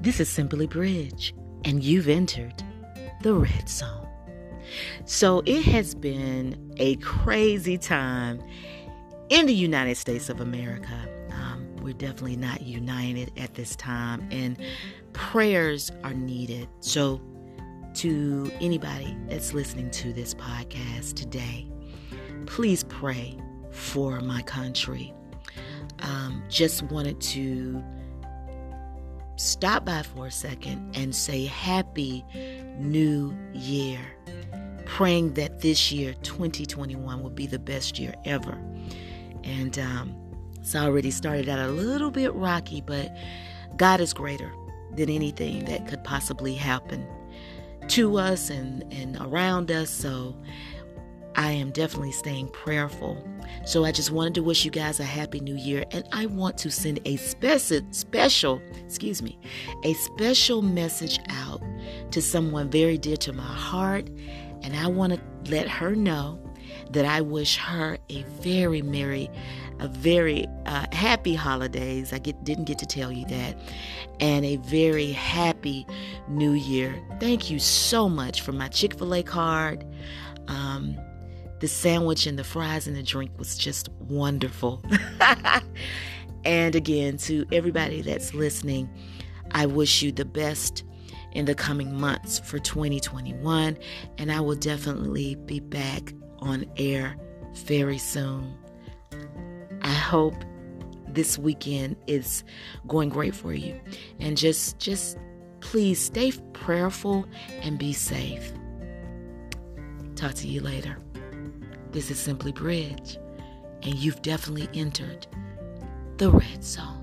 This is Simply Bridge, and you've entered the Red Zone. So it has been a crazy time in the United States of America. We're definitely not united at this time, and prayers are needed. So to anybody that's listening to this podcast today, please pray for my country. Just wanted to stop by for a second and say Happy New Year. Praying that this year, 2021, will be the best year ever. And it's already started out a little bit rocky, but God is greater than anything that could possibly happen to us and around us. So I am definitely staying prayerful. So I just wanted to wish you guys a happy new year. And I want to send a special message out to someone very dear to my heart. And I want to let her know that I wish her a very happy holidays. I didn't get to tell you that. And a very happy new year. Thank you so much for my Chick-fil-A card. The sandwich and the fries and the drink was just wonderful. And again, to everybody that's listening, I wish you the best in the coming months for 2021. And I will definitely be back on air very soon. I hope this weekend is going great for you. And just please stay prayerful and be safe. Talk to you later. This is Simply Bridge, and you've definitely entered the Red Zone.